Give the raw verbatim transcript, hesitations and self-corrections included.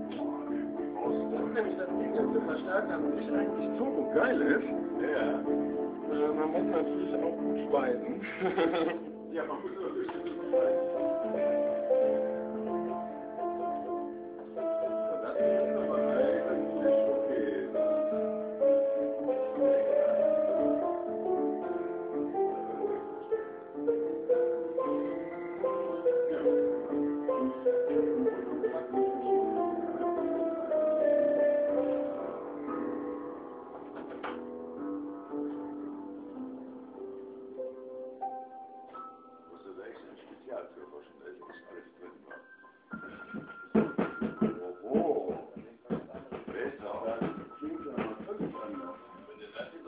Das ist nämlich das Ding, dass der Verstärker an sich eigentlich turbo geil ist. Ja. Äh, man muss natürlich auch gut speisen. Ja, man muss natürlich gut speisen.